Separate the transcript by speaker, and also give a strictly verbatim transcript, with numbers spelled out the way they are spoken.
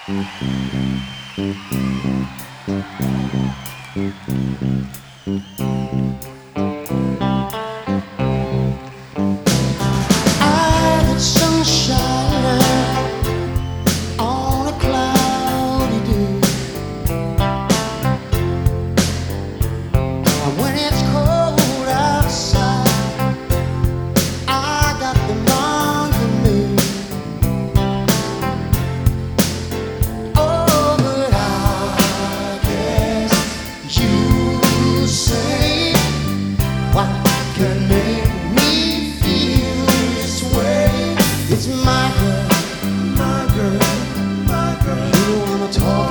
Speaker 1: I got sunshine on a cloudy day. When it's cold outside, I got the on for me. Oh, but I guess you say what can make me feel this way. It's my girl, my girl, my girl. You wanna talk